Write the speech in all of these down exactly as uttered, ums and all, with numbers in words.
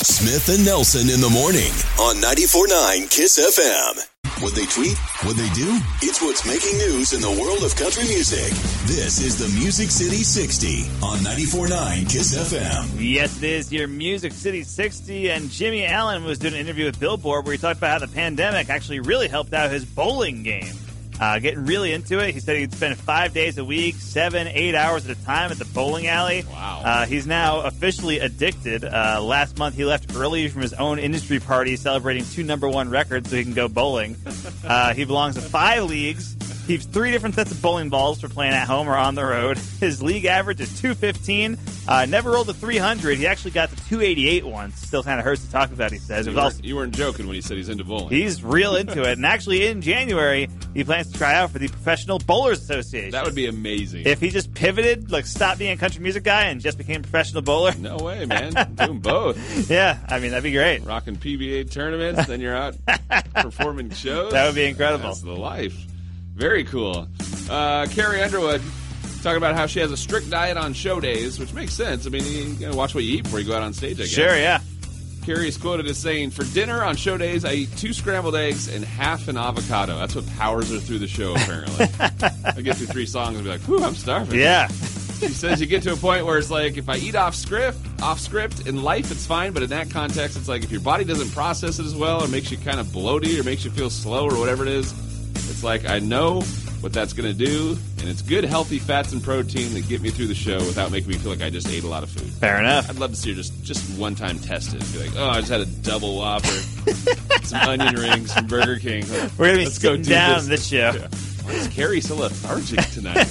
Smith and Nelson in the morning on ninety-four point nine KISS F M. What they tweet, what they do, it's what's making news in the world of country music. This is the Music City sixty on ninety-four point nine KISS F M. Yes, it is your Music City sixty, and Jimmy Allen was doing an interview with Billboard where he talked about how the pandemic actually really helped out his bowling game. Uh, getting really into it. He said he'd spend five days a week, seven, eight hours at a time at the bowling alley. Wow. Uh, he's now officially addicted. Uh, last month, he left early from his own industry party celebrating two number one records so he can go bowling. Uh, he belongs to five leagues. He has three different sets of bowling balls for playing at home or on the road. His league average is two fifteen. Uh, never rolled a three hundred. He actually got to two eighty-eight once. Still kind of hurts to talk about, he says. It You was weren't, also, you weren't joking when he said he's into bowling. he's real into it. And actually, in January, he plans to try out for the Professional Bowlers Association. That would be amazing. If he just pivoted, like stopped being a country music guy and just became a professional bowler. No way, man. Doing both. Yeah, I mean, that'd be great. Rocking P B A tournaments, then you're out performing shows. That would be incredible. That's the life. Very cool. Uh, Carrie Underwood talking about how she has a strict diet on show days, which makes sense. I mean, you gotta watch what you eat before you go out on stage, I guess. Sure, yeah. Carrie is quoted as saying, "For dinner on show days, I eat two scrambled eggs and half an avocado." That's what powers her through the show, apparently. I get through three songs and be like, whew, I'm starving. Yeah. She says you get to a point where it's like, if I eat off script, off script in life, it's fine. But in that context, it's like if your body doesn't process it as well, or makes you kind of bloated, or makes you feel slow, or whatever it is, it's like I know what that's going to do, and it's good, healthy fats and protein that get me through the show without making me feel like I just ate a lot of food. Fair enough. I'd love to see her just, just one time test it. Be like, oh, I just had a double Whopper, some onion rings from Burger King. Like, We're going to be let's go sitting do down this. on this show. Yeah. Why is Carrie so lethargic tonight?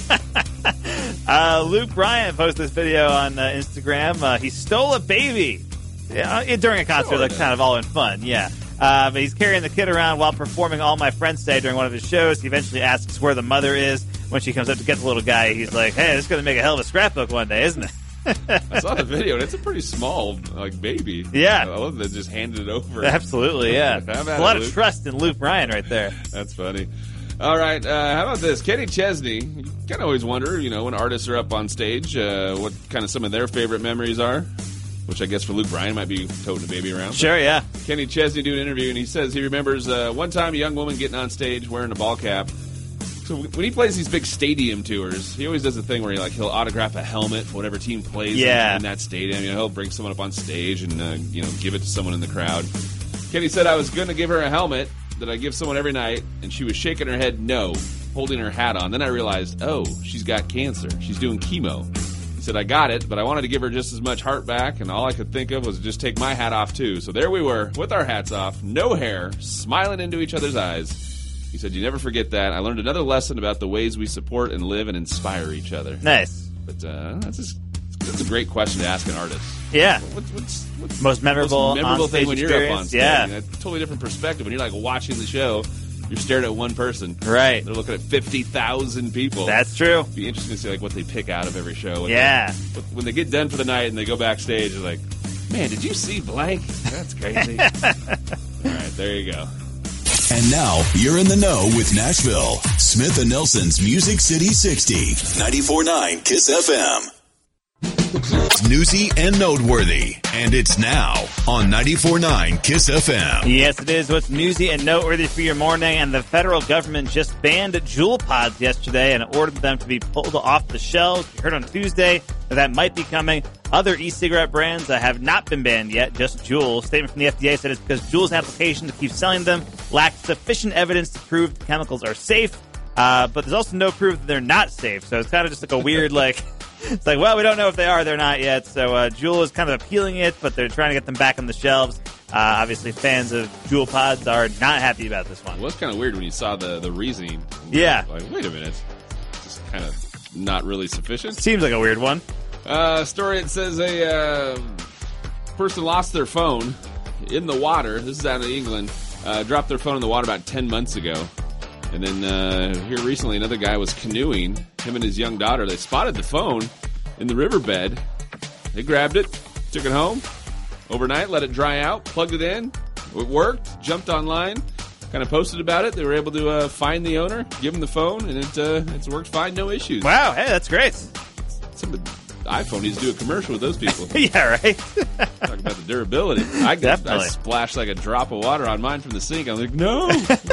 Uh, Luke Bryan posted this video on uh, Instagram. Uh, he stole a baby yeah, uh, during a concert, Sure like did. kind of all in fun, yeah. Uh, but he's carrying the kid around while performing All My Friends Say during one of his shows. He eventually asks where the mother is. When she comes up to get the little guy, he's like, hey, this is going to make a hell of a scrapbook one day, isn't it? I saw the video, and it's a pretty small like baby. Yeah. I love that they just handed it over. Absolutely, yeah. How about There's a lot it, of Luke? trust in Luke Bryan right there. That's funny. All right, uh, how about this? Kenny Chesney. You kind of always wonder, you know, when artists are up on stage, uh, what kind of some of their favorite memories are, which I guess for Luke Bryan might be toting a baby around. Sure, yeah. Kenny Chesney doing an interview, and he says he remembers uh, one time a young woman getting on stage wearing a ball cap. So when he plays these big stadium tours, he always does a thing where he like he'll autograph a helmet for whatever team plays Yeah. in, in that stadium. You know, he'll bring someone up on stage and uh, you know give it to someone in the crowd. Kenny said, "I was going to give her a helmet that I give someone every night, and she was shaking her head no, holding her hat on. Then I realized, oh, she's got cancer. She's doing chemo." He said, "I got it, but I wanted to give her just as much heart back, and all I could think of was just take my hat off too. So there we were, with our hats off, no hair, smiling into each other's eyes." He said, "You never forget that. I learned another lesson about the ways we support and live and inspire each other." Nice. But uh, that's, just, that's a great question to ask an artist. Yeah. What's, what's, what's Most memorable, most memorable thing on-stage when you're up on experience? stage? Yeah. A totally different perspective. When you're like watching the show, you're staring at one person. Right. They're looking at fifty thousand people. That's true. It'd be interesting to see like what they pick out of every show. What Yeah. they- what- when they get done for the night and they go backstage, they're like, "Man, did you see blank? That's crazy." All right, there you go. And now you're in the know with Nashville. Smith and Nelson's Music City sixty, ninety-four point nine KISS F M. Newsy and noteworthy. And it's now on ninety-four point nine KISS F M. Yes, it is. What's newsy and noteworthy for your morning, and the federal government just banned Juul pods yesterday and ordered them to be pulled off the shelves. You heard on Tuesday that that might be coming. Other e-cigarette brands uh, have not been banned yet, just Juul. Statement from the F D A said it's because Juul's application to keep selling them lacked sufficient evidence to prove the chemicals are safe, uh, but there's also no proof that they're not safe. So it's kind of just like a weird, like, it's like, well, we don't know if they are, they're not yet. So uh, Juul is kind of appealing it, but they're trying to get them back on the shelves. Uh, obviously, fans of Juul pods are not happy about this one. Well, it's kind of weird when you saw the, the reasoning. Yeah. Like, wait a minute. It's just kind of not really sufficient. Seems like a weird one. Uh, story, it says a uh, person lost their phone in the water. This is out of England. Uh, dropped their phone in the water about ten months ago. And then uh, here recently, another guy was canoeing. Him and his young daughter, they spotted the phone in the riverbed. They grabbed it, took it home overnight, let it dry out, plugged it in. It worked, jumped online, kind of posted about it. They were able to uh, find the owner, give him the phone, and it uh, it's worked fine, no issues. Wow, hey, that's great. Some of the iPhone needs to do a commercial with those people. Yeah, right? Talk about the durability. I, Definitely. I splashed like a drop of water on mine from the sink. I'm like, no.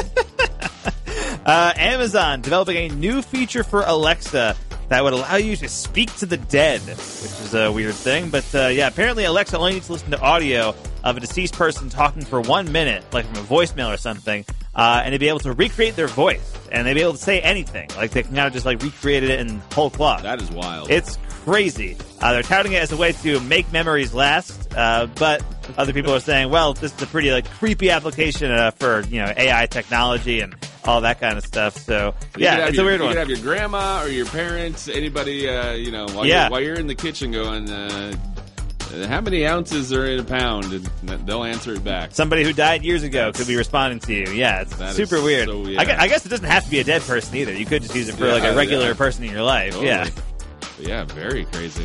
uh, Amazon developing a new feature for Alexa that would allow you to speak to the dead, which is a weird thing. But uh, yeah, apparently Alexa only needs to listen to audio of a deceased person talking for one minute, like from a voicemail or something, uh, and they'd be able to recreate their voice. And they'd be able to say anything. Like, they can kind of just, like, recreate it in whole cloth. That is wild. It's crazy. Uh, they're touting it as a way to make memories last, uh, but other people are saying, well, this is a pretty, like, creepy application uh, for, you know, A I technology and all that kind of stuff. So, so yeah, it's your, a weird you one. You could have your grandma or your parents, anybody, uh, you know, while, yeah. you're, while you're in the kitchen going, uh, how many ounces are in a pound? And they'll answer it back. Somebody who died years ago That's, could be responding to you. Yeah, it's that super is weird. So, yeah. I, guess, I guess it doesn't have to be a dead person either. You could just use it for, yeah, like, a regular yeah. person in your life. Totally. Yeah. Yeah, very crazy.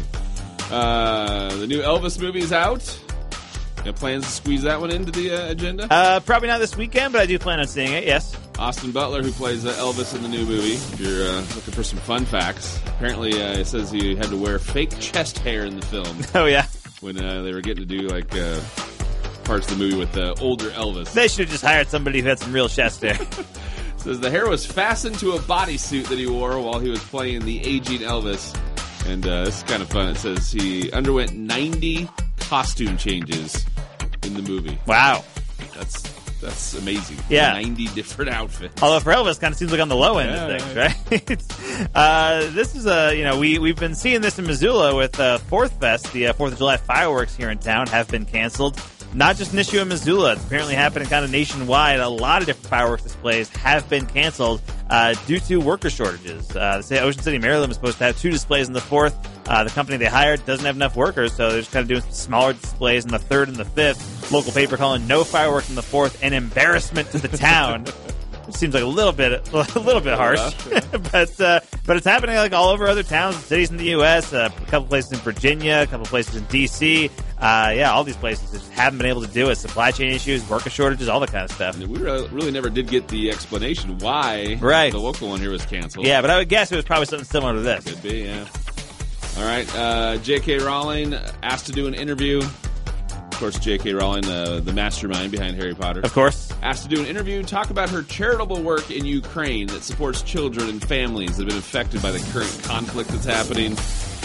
Uh, the new Elvis movie is out. Got plans to squeeze that one into the uh, agenda? Uh, probably not this weekend, but I do plan on seeing it, yes. Austin Butler, who plays uh, Elvis in the new movie, if you're uh, looking for some fun facts, apparently uh, it says he had to wear fake chest hair in the film Oh, yeah. when uh, they were getting to do like uh, parts of the movie with the uh, older Elvis. They should have just hired somebody who had some real chest hair. It says the hair was fastened to a bodysuit that he wore while he was playing the aging Elvis. And uh, this is kind of fun. It says he underwent ninety costume changes in the movie. Wow. That's that's amazing. Yeah. ninety different outfits. Although for Elvis, kind of seems like on the low end Yeah, of things, yeah. right? uh, this is a, you know, we, we've been seeing this in Missoula with uh, Fourth Fest. The uh, fourth of July fireworks here in town have been canceled. Not just an issue in Missoula. It's apparently happening kind of nationwide. A lot of different fireworks displays have been canceled uh, due to worker shortages. Uh, say Ocean City, Maryland was supposed to have two displays in the fourth. Uh, the company they hired doesn't have enough workers, so they're just kind of doing some smaller displays in the third and the fifth. Local paper calling no fireworks in the fourth an embarrassment to the town. Which seems like a little bit, a little bit harsh, but uh, but it's happening like all over other towns and cities in the U S. Uh, a couple places in Virginia, a couple places in D C. Uh, yeah, all these places just haven't been able to do it. Supply chain issues, worker shortages, all that kind of stuff. We really, really never did get the explanation why right. the local one here was canceled. Yeah, but I would guess it was probably something similar to this. Could be, yeah. All right, uh, J K. Rowling asked to do an interview. Of course, J K. Rowling, uh, the mastermind behind Harry Potter. Of course. Asked to do an interview, talk about her charitable work in Ukraine that supports children and families that have been affected by the current conflict that's happening.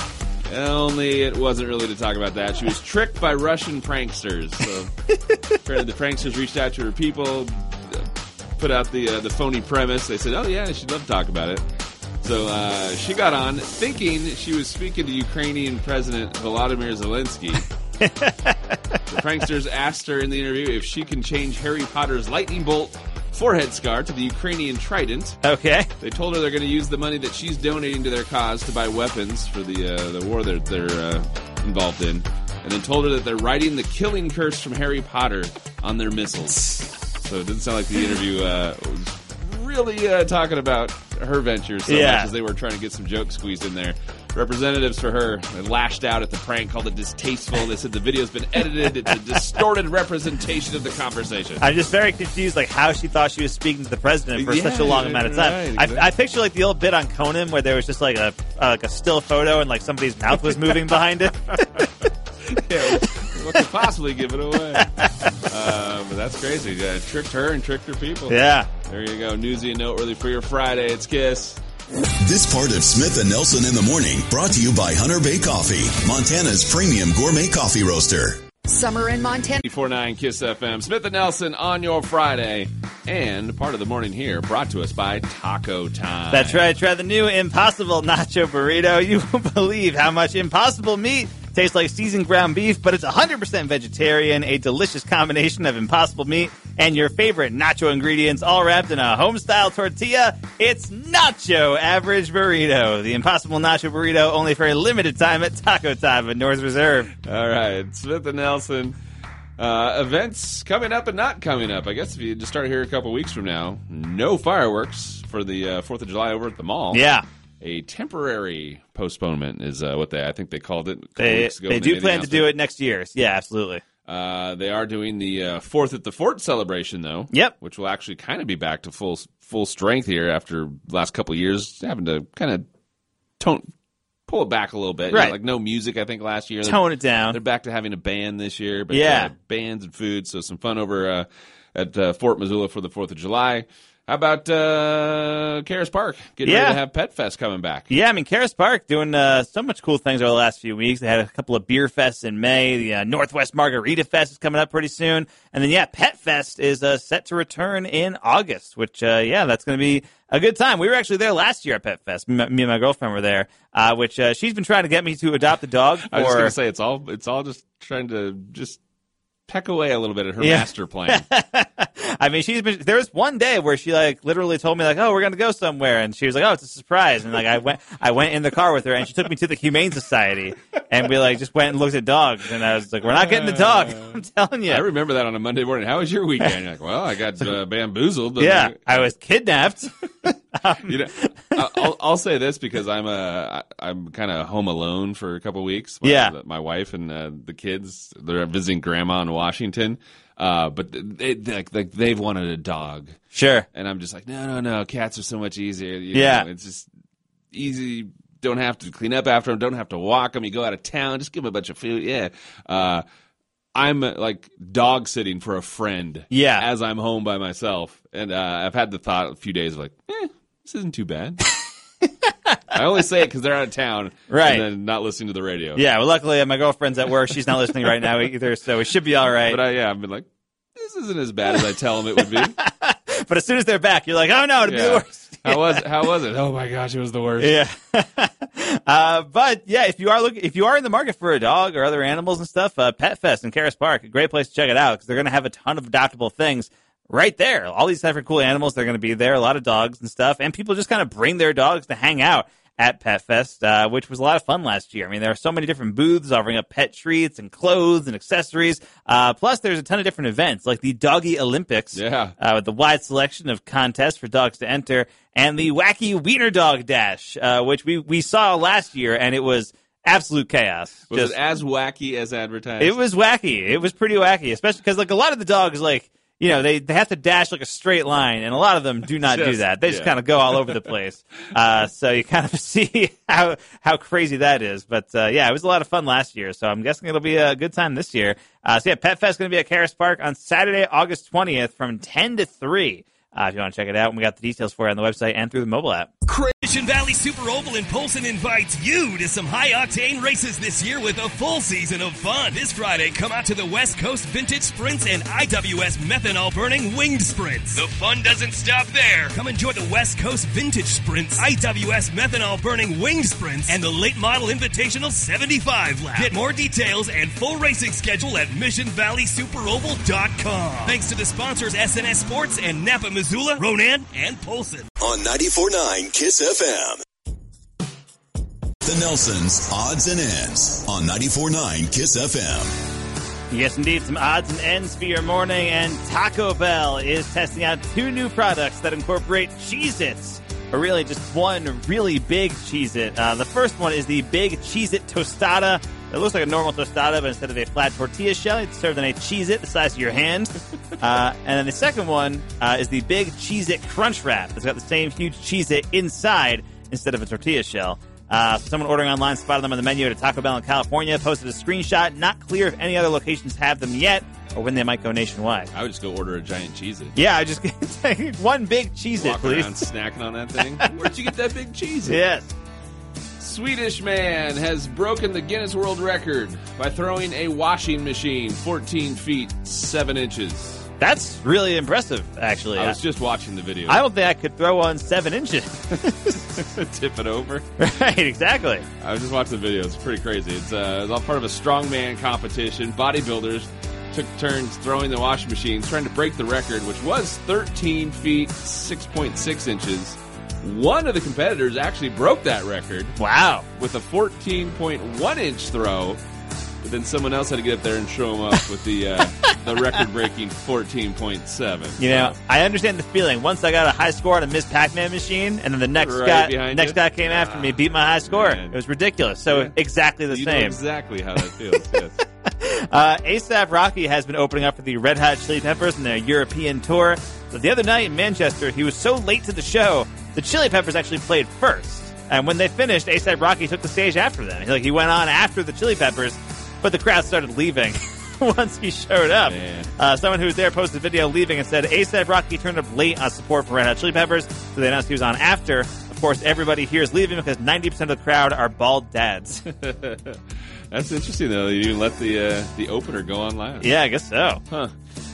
Only it wasn't really to talk about that. She was tricked by Russian pranksters. So apparently the pranksters reached out to her people, put out the uh, the phony premise. They said, oh, yeah, she'd love to talk about it. So uh, she got on thinking she was speaking to Ukrainian President Volodymyr Zelensky. The pranksters asked her in the interview if she can change Harry Potter's lightning bolt forehead scar to the Ukrainian trident. Okay. They told her they're going to use the money that she's donating to their cause to buy weapons for the uh, the war they're, they're uh, involved in, and then told her that they're writing the killing curse from Harry Potter on their missiles. So it didn't sound like the interview uh, was really uh, talking about her ventures so yeah. much as they were trying to get some jokes squeezed in there. Representatives for her lashed out at the prank, called it distasteful. They said the video's been edited. It's a distorted representation of the conversation. I'm just very confused, like, how she thought she was speaking to the president for yeah, such a long amount of time. right, exactly. I, I picture, like, the old bit on Conan where there was just, like, a uh, like a still photo and, like, somebody's mouth was moving behind it. Yeah, what could possibly give it away? Uh, but that's crazy. Uh, tricked her and tricked her people. Yeah. There you go. Newsy and noteworthy for your Friday. It's Kiss. This part of Smith and Nelson in the Morning brought to you by Hunter Bay Coffee, Montana's premium gourmet coffee roaster. Summer in Montana. eighty-four point nine Kiss F M. Smith and Nelson on your Friday. And part of the morning here brought to us by Taco Time. That's right. Try the new Impossible Nacho Burrito. You won't believe how much Impossible meat tastes like seasoned ground beef, but it's one hundred percent vegetarian. A delicious combination of Impossible meat and your favorite nacho ingredients all wrapped in a home-style tortilla. It's Nacho Average Burrito. The Impossible Nacho Burrito only for a limited time at Taco Time at North Reserve. All right. Smith and Nelson. Uh, events coming up and not coming up. I guess if you just start here a couple weeks from now, no fireworks for the uh, fourth of July over at the mall. Yeah. A temporary postponement is uh, what they, I think they called it. A couple They, weeks ago they when do plan to announced do it. it next year. Yeah, absolutely. Uh, they are doing the uh, Fourth at the Fort celebration, though. Yep. Which will actually kind of be back to full full strength here after the last couple of years having to kind of tone pull it back a little bit. Right. You know, like no music, I think, last year. Tone it down. They're back to having a band this year. But, Yeah. Uh, bands and food, so some fun over uh, at uh, Fort Missoula for the fourth of July. How about uh, Karis Park? Getting Yeah. ready to have Pet Fest coming back. Yeah, I mean, Karis Park doing uh, so much cool things over the last few weeks. They had a couple of beer fests in May. The uh, Northwest Margarita Fest is coming up pretty soon. And then, yeah, Pet Fest is uh, set to return in August, which, uh, yeah, that's going to be a good time. We were actually there last year at Pet Fest. Me, me and my girlfriend were there, uh, which uh, she's been trying to get me to adopt a dog. For... I was just going to say, it's all, it's all just trying to just peck away a little bit at her Yeah. master plan. I mean, she's been. There was one day where she like literally told me like, "Oh, we're gonna go somewhere," and she was like, "Oh, it's a surprise." And like, I went, I went in the car with her, and she took me to the Humane Society, and we like just went and looked at dogs, and I was like, "We're not getting the dog." I'm telling you. I remember that on a Monday morning. How was your weekend? You're like, well, I got uh, bamboozled. Yeah, I was kidnapped. You know, I'll, I'll say this because I'm a I'm kind of home alone for a couple of weeks. My, Yeah. my wife and uh, the kids, they're visiting grandma in Washington, uh, but they, they like like they've wanted a dog, Sure. and I'm just like, no, no, no, cats are so much easier. You Yeah. know, it's just easy. Don't have to clean up after them. Don't have to walk them. You go out of town, just give them a bunch of food. Yeah. Uh, I'm uh, like dog sitting for a friend. Yeah. As I'm home by myself, and uh, I've had the thought a few days of like, eh, this isn't too bad. I only say it because they're out of town, Right. And then not listening to the radio. Yeah. Well, luckily uh, my girlfriend's at work. She's not listening right now either, so we should be all right. But I, yeah, I've been like, this isn't as bad as I tell them it would be. But as soon as they're back, you're like, "Oh no, it'd be the Yeah. worst." How was how was it? Oh my gosh, it was the worst. Yeah. uh, but yeah, if you are looking, if you are in the market for a dog or other animals and stuff, uh, Pet Fest in Karis Park, a great place to check it out because they're going to have a ton of adoptable things right there. All these different cool animals, they're going to be there. A lot of dogs and stuff, and people just kind of bring their dogs to hang out at Pet Fest, uh, which was a lot of fun last year. I mean, there are so many different booths offering up pet treats and clothes and accessories. Uh, plus, there's a ton of different events like the Doggy Olympics, Yeah. uh, with the wide selection of contests for dogs to enter, and the Wacky Wiener Dog Dash, uh, which we, we saw last year, and it was absolute chaos. Was Just- it as wacky as advertised? it was wacky. It was pretty wacky, especially because like a lot of the dogs, like, you know, they, they have to dash like a straight line, and a lot of them do not do Just- that. They just yeah. kind of go all over the place. Uh, so you kind of see how how crazy that is. But uh, yeah, it was a lot of fun last year, so I'm guessing it'll be a good time this year. Uh, so yeah, Pet Fest is going to be at Karis Park on Saturday, August twentieth from ten to three. Uh, if you want to check it out, and we got the details for it on the website and through the mobile app. Mission Valley Super Oval in Polson invites you to some high-octane races this year with a full season of fun. This Friday, come out to the West Coast Vintage Sprints and I W S methanol-burning winged sprints. The fun doesn't stop there. Come enjoy the West Coast Vintage Sprints, I W S methanol-burning winged sprints, and the Late Model Invitational seventy-five lap. Get more details and full racing schedule at mission valley super oval dot com. Thanks to the sponsors S N S Sports and Napa, Missoula, Ronan, and Polson. On ninety-four point nine Kiss F M. The Nelsons Odds and Ends on ninety-four point nine Kiss F M. Yes, indeed, some odds and ends for your morning, and Taco Bell is testing out two new products that incorporate Cheez-Its, or really just one really big Cheez-It. Uh, the first one is the Big Cheez-It Tostada. It looks like a normal tostada, but instead of a flat tortilla shell, it's served in a Cheez-It the size of your hand. Uh, and then the second one uh, is the Big Cheez-It Crunch Wrap. It's got the same huge Cheez-It inside instead of a tortilla shell. Uh, so someone ordering online spotted them on the menu at a Taco Bell in California, posted a screenshot. Not clear if any other locations have them yet or when they might go nationwide. I would just go order a giant Cheez-It. Yeah, I just get one big Cheez-It, Walk please. around snacking on that thing. Where'd you get that big Cheez-It? Yes. Swedish man has broken the Guinness World Record by throwing a washing machine fourteen feet, seven inches. That's really impressive, actually. I was just watching the video. I don't think I could throw one seven inches. Tip it over. Right, exactly. I was just watching the video. It's pretty crazy. It's, uh, it's all part of a strongman competition. Bodybuilders took turns throwing the washing machines, trying to break the record, which was thirteen feet, six point six inches. One of the competitors actually broke that record Wow. with a fourteen point one inch throw. But then someone else had to get up there and show him up with the uh, the record-breaking fourteen point seven. You know, I understand the feeling. Once I got a high score on a Miss Pac-Man machine, and then the next Right guy behind next you? guy came after me, beat my high score. man. It was ridiculous. So Yeah. exactly the you know same. exactly how that feels. Yes. Uh, A$AP Rocky has been opening up for the Red Hot Chili Peppers in their European tour. But the other night in Manchester, he was so late to the show, the Chili Peppers actually played first. And when they finished, A$AP Rocky took the stage after them. He, like, he went on after the Chili Peppers, but the crowd started leaving once he showed up. Uh, someone who was there posted a video leaving and said, A$AP Rocky turned up late on support for Red Hot Chili Peppers, so they announced he was on after. Of course, everybody here is leaving because ninety percent of the crowd are bald dads. That's interesting, though. You even let the uh, the opener go on last. Yeah, I guess so. Huh.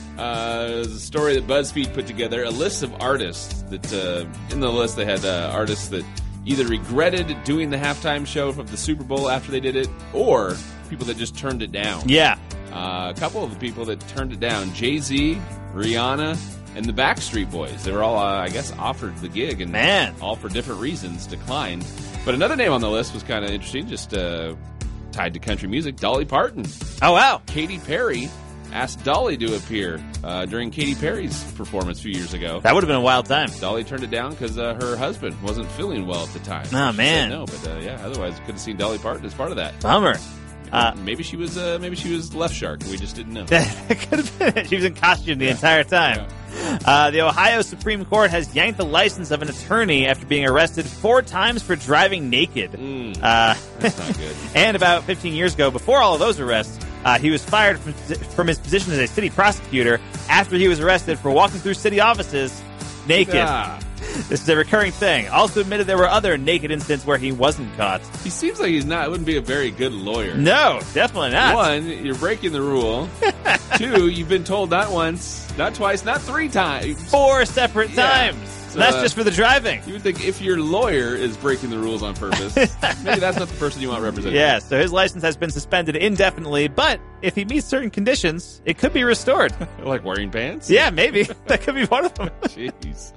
Uh, there's a story that BuzzFeed put together, a list of artists that, uh, in the list they had uh, artists that either regretted doing the halftime show of the Super Bowl after they did it, or people that just turned it down. Yeah. Uh, a couple of the people that turned it down, Jay-Z, Rihanna, and the Backstreet Boys. They were all, uh, I guess, offered the gig, and Man. all for different reasons declined. But another name on the list was kind of interesting, just uh, tied to country music, Dolly Parton. Oh, wow. Katy Perry asked Dolly to appear uh, during Katy Perry's performance a few years ago. That would have been a wild time. Dolly turned it down because uh, her husband wasn't feeling well at the time. Oh, She man. said no, but uh, yeah, otherwise could have seen Dolly Parton as part of that. Bummer. Uh, maybe she was uh, maybe she was Left Shark. We just didn't know. That could have been it. She was in costume the entire time. Uh, the Ohio Supreme Court has yanked the license of an attorney after being arrested four times for driving naked. Mm, uh, that's not good. And about fifteen years ago, before all of those arrests, uh, he was fired from, from his position as a city prosecutor after he was arrested for walking through city offices naked. Ah. This is a recurring thing. Also admitted there were other naked incidents where he wasn't caught. He seems like he's not. Wouldn't be a very good lawyer. No, definitely not. One, you're breaking the rule. Two, you've been told not once, not twice, not three times. Four separate Yeah. times. So, That's uh, just for the driving. You would think if your lawyer is breaking the rules on purpose, maybe that's not the person you want representing. Yeah, so his license has been suspended indefinitely, but if he meets certain conditions, it could be restored. Like wearing pants? Yeah, maybe. That could be one of them. Jeez.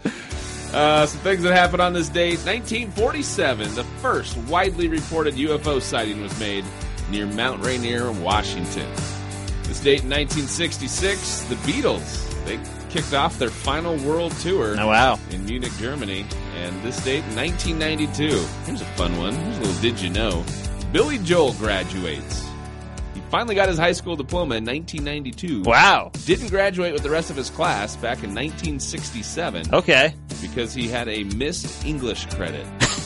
Uh, some things that happened on this date. nineteen forty-seven, the first widely reported U F O sighting was made near Mount Rainier, Washington. This date in nineteen sixty-six, the Beatles, they kicked off their final world tour Oh, wow. in Munich, Germany. And this date in nineteen ninety-two, here's a fun one. Here's a little did you know. Billy Joel graduates. He finally got his high school diploma in nineteen ninety-two. Wow. Didn't graduate with the rest of his class back in nineteen sixty-seven. Okay. Because he had a missed English credit.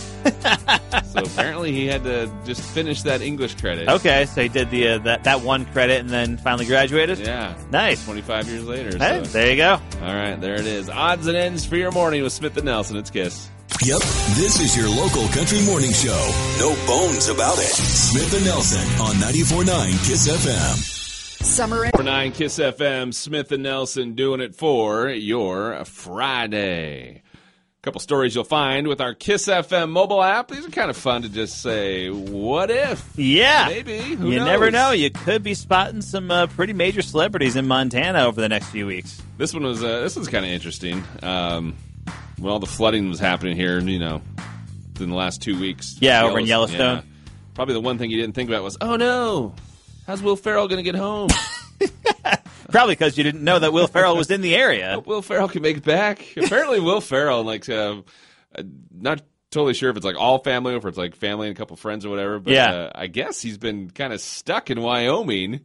So apparently he had to just finish that English credit. Okay, so he did the uh, that, that one credit and then finally graduated? Yeah. Nice. twenty-five years later. Hey, So. there you go. All right, there it is. Odds and ends for your morning with Smith and Nelson. It's Kiss. Yep, this is your local country morning show. No bones about it. Smith and Nelson on ninety-four point nine Kiss F M. Summer For nine Kiss F M, Smith and Nelson doing it for your Friday. A couple stories you'll find with our Kiss F M mobile app. These are kind of fun to just say, what if? Yeah. Maybe. Who you knows? never know. You could be spotting some uh, pretty major celebrities in Montana over the next few weeks. This one was uh, this was kind of interesting. Um, when all the flooding was happening here, you know, in the last two weeks. Yeah, over in Yellowstone. Yeah. Probably the one thing you didn't think about was, oh no, how's Will Ferrell going to get home? Probably because you didn't know that Will Ferrell was in the area. Will Ferrell can make it back. Apparently, Will Ferrell, like, uh, uh, not totally sure if it's like all family or if it's like family and a couple friends or whatever. But Yeah. uh, I guess he's been kind of stuck in Wyoming.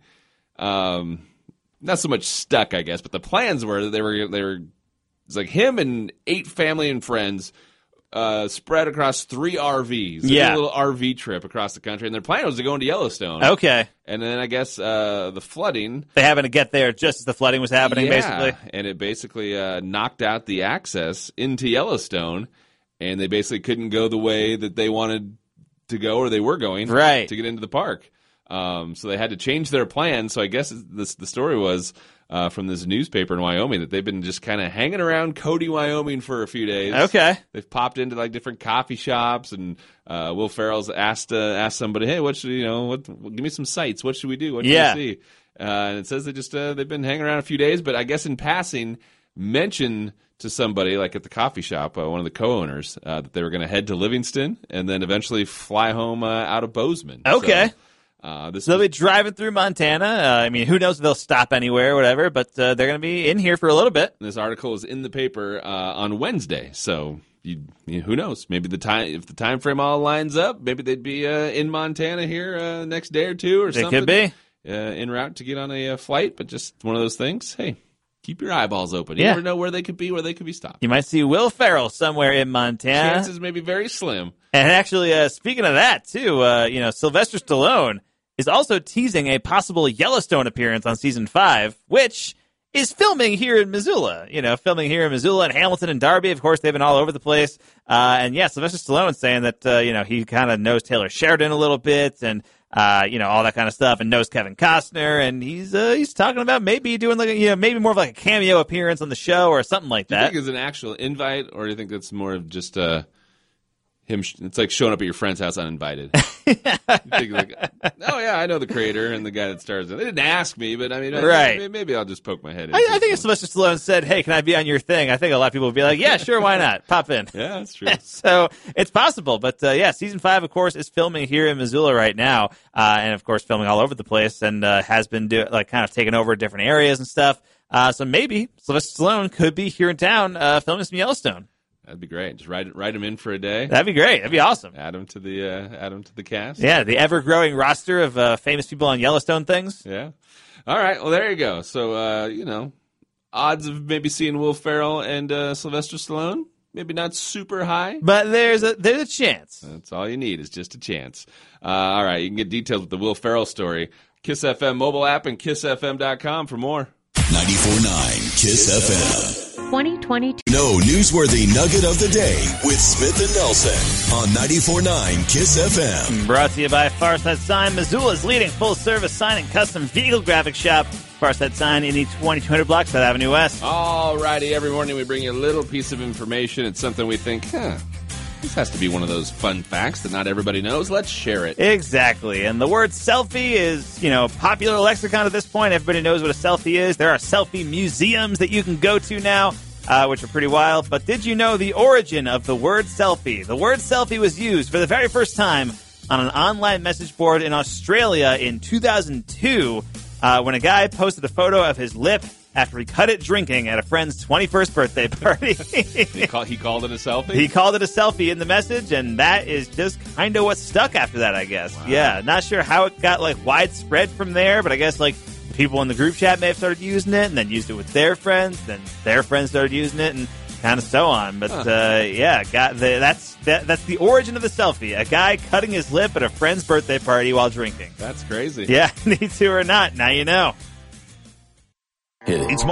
Um, not so much stuck, I guess, but the plans were that they were they were it's like him and eight family and friends. Uh, spread across three R Vs. They did Yeah. a little R V trip across the country, and their plan was to go into Yellowstone. Okay. And then I guess uh, the flooding. They happened to get there just as the flooding was happening, Yeah, basically. and it basically uh, knocked out the access into Yellowstone, and they basically couldn't go the way that they wanted to go or they were going Right. to get into the park. Um, so they had to change their plan. So I guess this, the story was uh, from this newspaper in Wyoming that they've been just kind of hanging around Cody, Wyoming for a few days. Okay. They've popped into like different coffee shops, and uh, Will Ferrell's asked uh, asked somebody, "Hey, what should you know? What give me some sights? What should we do? What should Yeah. we see?" Uh, and it says they just uh, they've been hanging around a few days, but I guess in passing, mention to somebody like at the coffee shop, uh, one of the co-owners, uh, that they were going to head to Livingston and then eventually fly home uh, out of Bozeman. Okay. So, uh, this So they'll was- be driving through Montana. Uh, I mean, who knows if they'll stop anywhere or whatever, but uh, they're going to be in here for a little bit. This article is in the paper uh, on Wednesday, so you, you, who knows? Maybe the time if the time frame all lines up, maybe they'd be uh, in Montana here uh, next day or two or They something. could be. uh, en route to get on a uh, flight, but just one of those things. Hey, keep your eyeballs open. You Yeah. never know where they could be, where they could be stopped. You might see Will Ferrell somewhere in Montana. Chances may be very slim. And actually, uh, speaking of that, too, uh, you know, Sylvester Stallone is also teasing a possible Yellowstone appearance on season five, which is filming here in Missoula. You know, filming here in Missoula and Hamilton and Darby. Of course, they've been all over the place. Uh, and yeah, Sylvester Stallone saying that, uh, you know, he kind of knows Taylor Sheridan a little bit and, uh, you know, all that kind of stuff and knows Kevin Costner. And he's, uh, he's talking about maybe doing like, a, you know, maybe more of like a cameo appearance on the show or something like Do you that. think it's an actual invite, or do you think it's more of just uh, him? Sh- it's like showing up at your friend's house uninvited. You think like, oh yeah, I know the creator and the guy that stars in it. They didn't ask me, but I mean, I- Right. maybe, maybe I'll just poke my head in. I, I think if Sylvester Stallone said, hey, can I be on your thing? I think a lot of people would be like, yeah, sure, why not? Pop in. Yeah, that's true. So it's possible. But, uh, yeah, season five, of course, is filming here in Missoula right now. Uh, and, of course, filming all over the place and uh, has been do- like kind of taking over different areas and stuff. Uh, so maybe Sylvester Stallone could be here in town uh, filming some Yellowstone. That'd be great. Just write write him in for a day. That'd be great. That'd be awesome. Add him to the uh, add him to the cast. Yeah, the ever-growing roster of uh, famous people on Yellowstone things. Yeah. All right. Well, there you go. So, uh, you know, odds of maybe seeing Will Ferrell and uh, Sylvester Stallone, maybe not super high. But there's a there's a chance. That's all you need is just a chance. Uh, all right. You can get details with the Will Ferrell story. Kiss F M mobile app and kiss f m dot com for more. ninety-four point nine Kiss F M. twenty twenty-two No newsworthy nugget of the day with Smith and Nelson on ninety-four point nine Kiss F M. Brought to you by Farside Sign, Missoula's leading full-service sign and custom vehicle graphic shop. Farside Sign in the twenty-two hundred block, South Avenue West. All righty. Every morning we bring you a little piece of information. It's something we think, huh, this has to be one of those fun facts that not everybody knows. Let's share it. Exactly. And the word selfie is, you know, popular lexicon at this point. Everybody knows what a selfie is. There are selfie museums that you can go to now, uh, which are pretty wild. But did you know the origin of the word selfie? The word selfie was used for the very first time on an online message board in Australia in two thousand two uh, when a guy posted a photo of his lip after he cut it drinking at a friend's twenty-first birthday party. he, call, he called it a selfie? He called it a selfie in the message, and that is just kind of what stuck after that, I guess. Wow. Yeah, not sure how it got, like, widespread from there, but I guess, like, people in the group chat may have started using it, and then used it with their friends, then their friends started using it, and kind of so on. But, Huh. uh, yeah, got the, that's that, that's the origin of the selfie. A guy cutting his lip at a friend's birthday party while drinking. That's crazy. Yeah, need to or not, now you know. It's